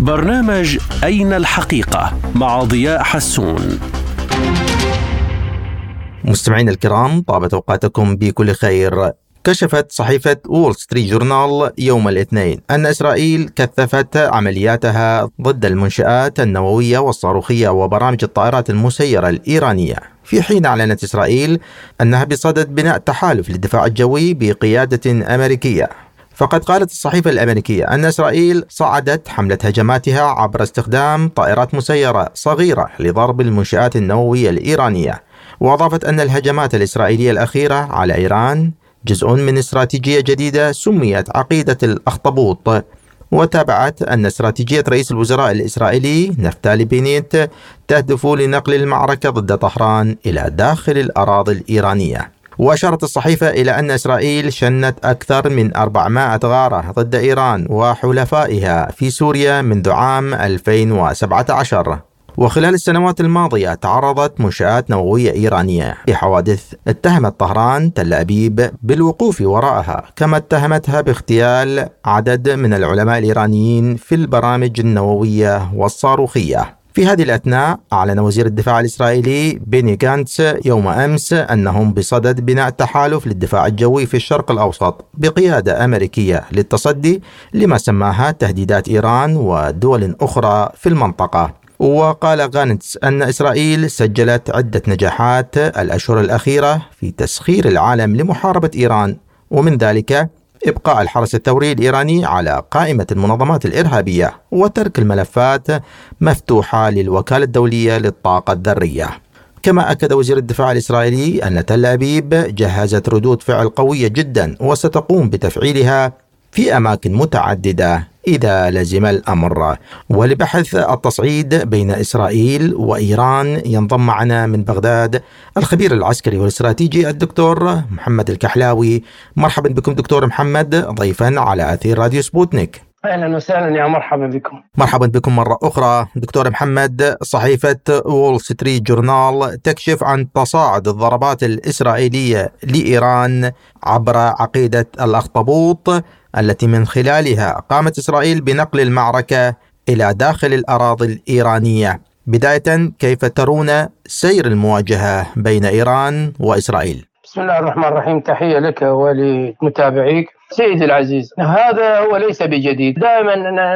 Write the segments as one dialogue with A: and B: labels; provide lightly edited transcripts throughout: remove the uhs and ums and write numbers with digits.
A: برنامج أين الحقيقة مع ضياء حسون.
B: مستمعين الكرام، طابت أوقاتكم بكل خير. كشفت صحيفة وول ستريت جورنال يوم الاثنين أن إسرائيل كثفت عملياتها ضد المنشآت النووية والصاروخية وبرامج الطائرات المسيرة الإيرانية، في حين أعلنت إسرائيل أنها بصدد بناء تحالف للدفاع الجوي بقيادة أمريكية. فقد قالت الصحيفة الأمريكية أن إسرائيل صعدت حملة هجماتها عبر استخدام طائرات مسيرة صغيرة لضرب المنشآت النووية الإيرانية، وأضافت أن الهجمات الإسرائيلية الأخيرة على إيران جزء من استراتيجية جديدة سميت عقيدة الأخطبوط. وتابعت أن استراتيجية رئيس الوزراء الإسرائيلي نفتالي بينيت تهدف لنقل المعركة ضد طهران إلى داخل الأراضي الإيرانية. وأشارت الصحيفة إلى أن إسرائيل شنت أكثر من 400 غارة ضد إيران وحلفائها في سوريا منذ عام 2017. وخلال السنوات الماضية تعرضت منشآت نووية إيرانية لحوادث اتهمت طهران تل أبيب بالوقوف وراءها، كما اتهمتها باغتيال عدد من العلماء الإيرانيين في البرامج النووية والصاروخية. في هذه الأثناء أعلن وزير الدفاع الإسرائيلي بيني غانتس يوم أمس أنهم بصدد بناء تحالف للدفاع الجوي في الشرق الأوسط بقيادة أمريكية للتصدي لما سماها تهديدات إيران ودول أخرى في المنطقة. وقال غانتس أن إسرائيل سجلت عدة نجاحات الأشهر الأخيرة في تسخير العالم لمحاربة إيران، ومن ذلك إبقاء الحرس الثوري الإيراني على قائمة المنظمات الإرهابية وترك الملفات مفتوحة للوكالة الدولية للطاقة الذرية. كما أكد وزير الدفاع الإسرائيلي أن تل أبيب جهزت ردود فعل قوية جدا وستقوم بتفعيلها في أماكن متعددة إذا لزم الأمر. ولبحث التصعيد بين إسرائيل وإيران ينضم معنا من بغداد الخبير العسكري والاستراتيجي الدكتور محمد الكحلاوي. مرحبا بكم دكتور محمد ضيفا على أثير راديو سبوتنيك.
C: أهلا وسهلا، يا مرحبا بكم.
B: مرحبا بكم مرة أخرى دكتور محمد. صحيفة وول ستريت جورنال تكشف عن تصاعد الضربات الإسرائيلية لإيران عبر عقيدة الأخطبوط التي من خلالها قامت إسرائيل بنقل المعركة إلى داخل الأراضي الإيرانية. بداية، كيف ترون سير المواجهة بين إيران وإسرائيل؟
C: بسم الله الرحمن الرحيم. تحية لك ولمتابعيك. سيدي العزيز، هذا هو ليس بجديد. دائما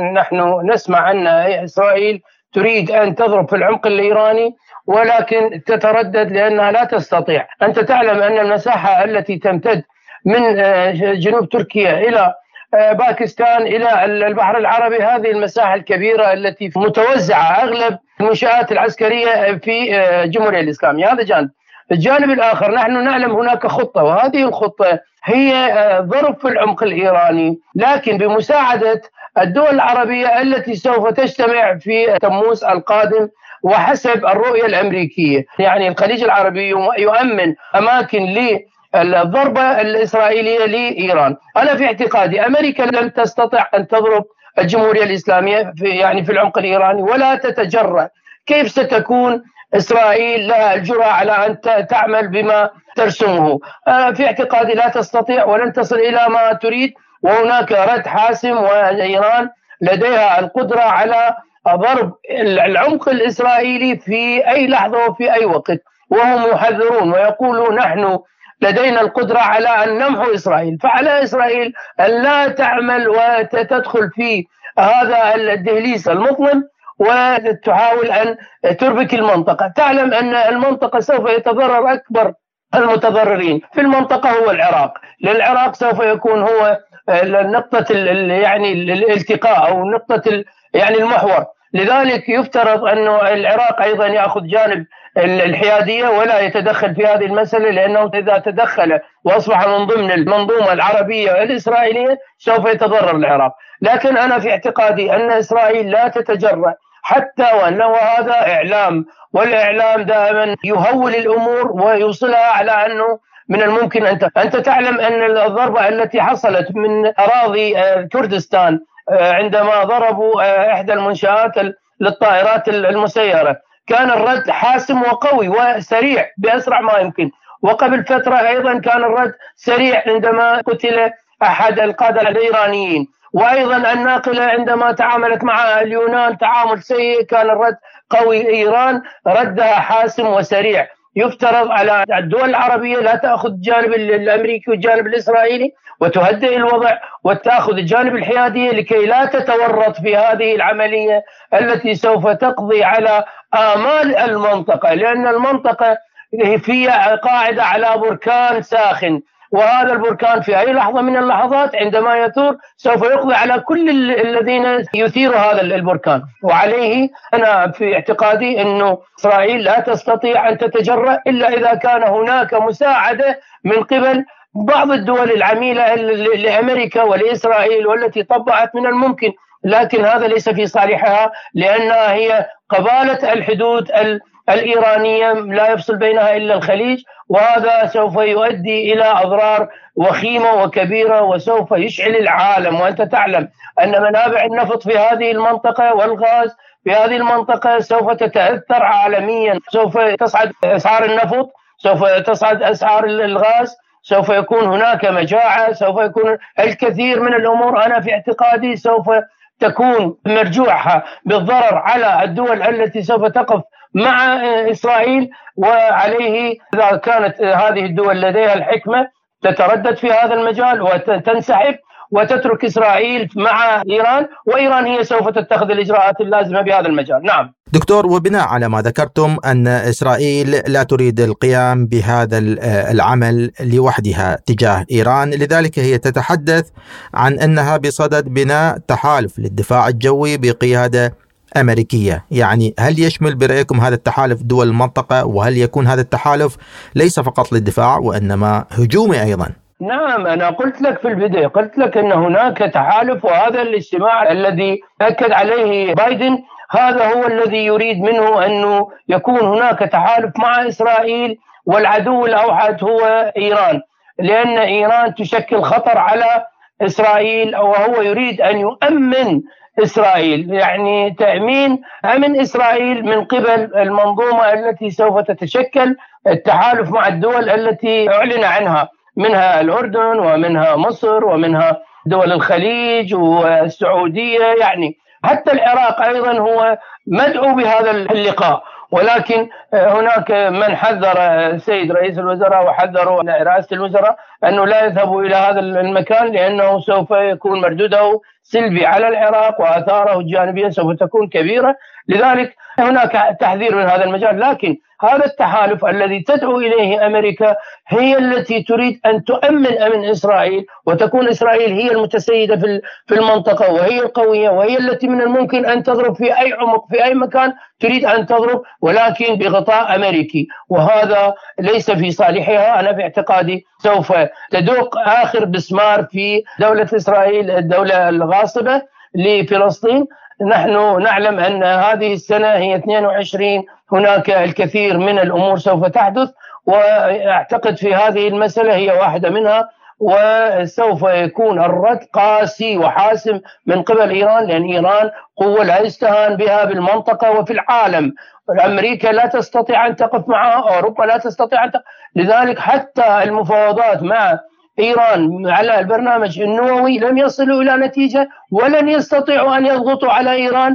C: نحن نسمع أن إسرائيل تريد أن تضرب في العمق الإيراني، ولكن تتردد لأنها لا تستطيع. أنت تعلم أن المساحة التي تمتد من جنوب تركيا إلى باكستان إلى البحر العربي، هذه المساحة الكبيرة التي متوزعة أغلب المنشآت العسكرية في الجمهورية الإسلامية. هذا جانب. الجانب الآخر، نحن نعلم هناك خطة، وهذه الخطة هي ضرب في العمق الإيراني، لكن بمساعدة الدول العربية التي سوف تجتمع في تموز القادم وحسب الرؤية الأمريكية. يعني الخليج العربي يؤمن أماكن الضربة الإسرائيلية لإيران. أنا في اعتقادي أمريكا لم تستطع أن تضرب الجمهورية الإسلامية في العمق الإيراني ولا تتجرأ. كيف ستكون إسرائيل لها الجرأة على أن تعمل بما ترسمه؟ في اعتقادي لا تستطيع ولن تصل إلى ما تريد، وهناك رد حاسم، وإيران لديها القدرة على ضرب العمق الإسرائيلي في أي لحظة وفي أي وقت. وهم يحذرون ويقولون نحن لدينا القدرة على أن نمحو إسرائيل. فعلى إسرائيل أن لا تعمل وتدخل في هذا الدهليز المظلم وتحاول أن تربك المنطقة. تعلم أن المنطقة سوف يتضرر أكبر المتضررين في المنطقة هو العراق، للعراق سوف يكون هو نقطة يعني الالتقاء أو نقطة يعني المحور. لذلك يفترض أن العراق أيضا يأخذ جانب الحيادية ولا يتدخل في هذه المسألة، لأنه إذا تدخل وأصبح من ضمن المنظومة العربية الإسرائيلية سوف يتضرر العراق. لكن أنا في اعتقادي أن إسرائيل لا تتجرأ، حتى وأنه هذا إعلام، والإعلام دائما يهول الأمور ويوصلها على أنه من الممكن أنت تعلم أن الضربة التي حصلت من أراضي كردستان عندما ضربوا إحدى المنشآت للطائرات المسيرة كان الرد حاسم وقوي وسريع بأسرع ما يمكن. وقبل فترة أيضا كان الرد سريع عندما قتل أحد القادة الإيرانيين. وأيضا الناقلة عندما تعاملت مع اليونان تعامل سيء، كان الرد قوي، إيران ردها حاسم وسريع. يفترض على الدول العربية لا تأخذ الجانب الأمريكي والجانب الإسرائيلي وتهدئ الوضع وتأخذ الجانب الحيادي لكي لا تتورط في هذه العملية التي سوف تقضي على آمال المنطقة، لأن المنطقة فيها قاعدة على بركان ساخن، وهذا البركان في أي لحظة من اللحظات عندما يثور سوف يقضي على كل الذين يثيروا هذا البركان. وعليه أنا في اعتقادي أنه إسرائيل لا تستطيع أن تتجرأ إلا إذا كان هناك مساعدة من قبل بعض الدول العميلة لأمريكا ولإسرائيل والتي طبعت من الممكن، لكن هذا ليس في صالحها لأنها هي قبالة الحدود الإيرانية لا يفصل بينها إلا الخليج، وهذا سوف يؤدي إلى أضرار وخيمة وكبيرة وسوف يشعل العالم. وأنت تعلم أن منابع النفط في هذه المنطقة والغاز في هذه المنطقة سوف تتأثر عالميا، سوف تصعد أسعار النفط، سوف تصعد أسعار الغاز، سوف يكون هناك مجاعة، سوف يكون الكثير من الأمور أنا في اعتقادي سوف تكون مرجوعها بالضرر على الدول التي سوف تقف مع إسرائيل. وعليه إذا كانت هذه الدول لديها الحكمة تتردد في هذا المجال وتنسحب وتترك إسرائيل مع إيران، وإيران هي سوف تتخذ الإجراءات اللازمة بهذا المجال. نعم
B: دكتور، وبناء على ما ذكرتم أن إسرائيل لا تريد القيام بهذا العمل لوحدها تجاه إيران، لذلك هي تتحدث عن أنها بصدد بناء تحالف للدفاع الجوي بقيادة أمريكية. يعني هل يشمل برأيكم هذا التحالف دول المنطقة؟ وهل يكون هذا التحالف ليس فقط للدفاع وإنما هجومي أيضا؟
C: نعم، أنا قلت لك في البداية، قلت لك أن هناك تحالف، وهذا الاجتماع الذي أكد عليه بايدن هذا هو الذي يريد منه أنه يكون هناك تحالف مع إسرائيل، والعدو الأوحد هو إيران، لأن إيران تشكل خطر على إسرائيل، وهو يريد أن يؤمن إسرائيل، يعني تأمين أمن إسرائيل من قبل المنظومة التي سوف تتشكل التحالف مع الدول التي أعلن عنها، منها الأردن ومنها مصر ومنها دول الخليج والسعودية، يعني حتى العراق أيضا هو مدعو بهذا اللقاء. ولكن هناك من حذر السيد رئيس الوزراء وحذروا رئاسة الوزراء أنه لا يذهبوا إلى هذا المكان لأنه سوف يكون مردوده سلبي على العراق وآثاره الجانبية سوف تكون كبيرة، لذلك هناك تحذير من هذا المجال. لكن هذا التحالف الذي تدعو إليه أمريكا هي التي تريد أن تؤمن أمن إسرائيل، وتكون إسرائيل هي المتسيدة في المنطقة، وهي القوية، وهي التي من الممكن أن تضرب في أي عمق في أي مكان تريد أن تضرب، ولكن بغطاء أمريكي، وهذا ليس في صالحها. أنا في اعتقادي سوف تدق آخر مسمار في دولة إسرائيل، الدولة الغاصبة لفلسطين. نحن نعلم أن هذه السنة هي 22، هناك الكثير من الأمور سوف تحدث، وأعتقد في هذه المسألة هي واحدة منها، وسوف يكون الرد قاسي وحاسم من قبل إيران، لأن إيران قوة لا يستهان بها بالمنطقة وفي العالم. أمريكا لا تستطيع أن تقف معها، أوروبا لا تستطيع أن لذلك حتى المفاوضات مع إيران على البرنامج النووي لم يصلوا إلى نتيجة، ولن يستطيعوا أن يضغطوا على إيران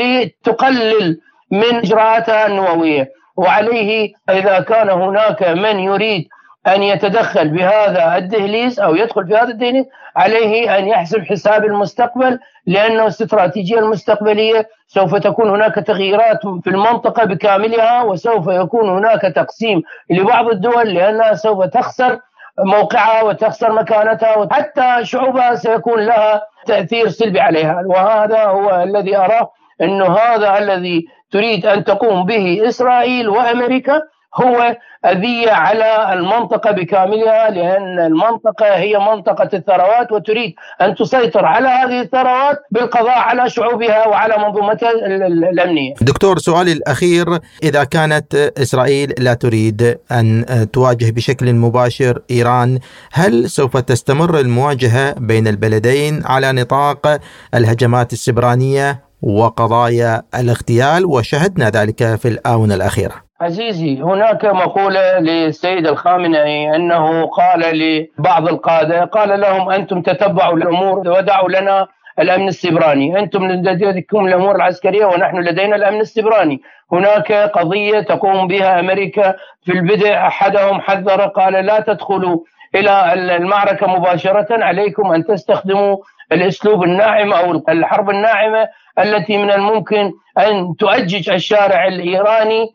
C: لتقلل من إجراءاتها النووية. وعليه إذا كان هناك من يريد أن يتدخل بهذا الدهليز أو يدخل في هذا الدهليز، عليه أن يحسب حساب المستقبل، لأنه الاستراتيجية المستقبلية سوف تكون هناك تغييرات في المنطقة بكاملها، وسوف يكون هناك تقسيم لبعض الدول لأنها سوف تخسر موقعها وتخسر مكانتها، وحتى شعوبها سيكون لها تأثير سلبي عليها. وهذا هو الذي أراه أنه هذا الذي تريد أن تقوم به إسرائيل وأمريكا هو أذية على المنطقة بكاملها، لأن المنطقة هي منطقة الثروات، وتريد أن تسيطر على هذه الثروات بالقضاء على شعوبها وعلى منظومتها الأمنية.
B: دكتور، سؤالي الأخير، إذا كانت إسرائيل لا تريد أن تواجه بشكل مباشر إيران، هل سوف تستمر المواجهة بين البلدين على نطاق الهجمات السبرانية وقضايا الاغتيال؟ وشهدنا ذلك في الآونة الأخيرة.
C: عزيزي، هناك مقولة للسيد الخامنئي أنه قال لبعض القادة، قال لهم: أنتم تتبعوا الأمور ودعوا لنا الأمن السيبراني، أنتم لديكم الأمور العسكرية ونحن لدينا الأمن السيبراني. هناك قضية تقوم بها أمريكا. في البدء أحدهم حذر، قال: لا تدخلوا إلى المعركة مباشرة، عليكم أن تستخدموا الأسلوب الناعم أو الحرب الناعمة التي من الممكن أن تؤجج الشارع الإيراني،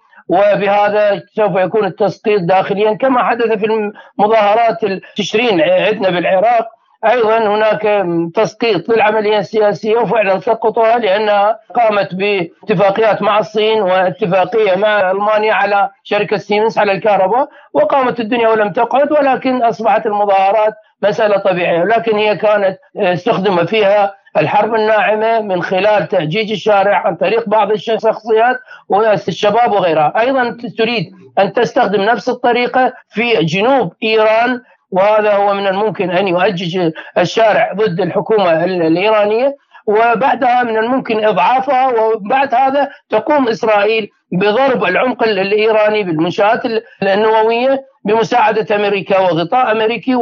C: وبهذا سوف يكون التسقيط داخليا كما حدث في المظاهرات تشرين عندنا بالعراق. أيضا هناك تسقيط للعملية السياسية، وفعلا سقطوها لأنها قامت باتفاقيات مع الصين واتفاقية مع ألمانيا على شركة سيمنز على الكهرباء، وقامت الدنيا ولم تقعد، ولكن أصبحت المظاهرات مسألة طبيعية. لكن هي كانت استخدم فيها الحرب الناعمة من خلال تأجيج الشارع عن طريق بعض الشخصيات والشباب وغيرها. أيضا تريد أن تستخدم نفس الطريقة في جنوب إيران، وهذا هو من الممكن أن يؤجج الشارع ضد الحكومة الإيرانية، وبعدها من الممكن إضعافها، وبعد هذا تقوم إسرائيل بضرب العمق الإيراني بالمنشآت النووية بمساعدة أمريكا وغطاء أمريكي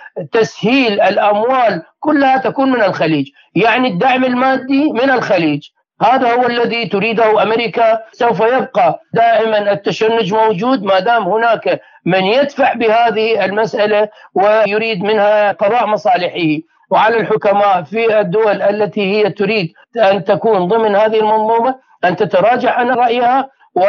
C: وتسهيل الأموال كلها تكون من الخليج، يعني الدعم المادي من الخليج. هذا هو الذي تريده أمريكا. سوف يبقى دائما التشنج موجود ما دام هناك من يدفع بهذه المسألة ويريد منها قضاء مصالحه. وعلى الحكماء في الدول التي هي تريد أن تكون ضمن هذه المنظومة أن تتراجع عن رأيها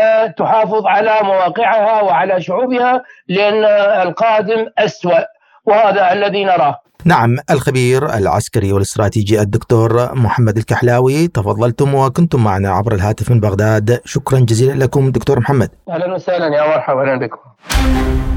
C: وتحافظ على مواقعها وعلى شعوبها، لأن القادم أسوأ، وهذا الذي نراه.
B: نعم، الخبير العسكري والاستراتيجي الدكتور محمد الكحلاوي، تفضلتم وكنتم معنا عبر الهاتف من بغداد. شكرا جزيلا لكم دكتور محمد.
C: أهلا وسهلا، يا مرحبا بكم.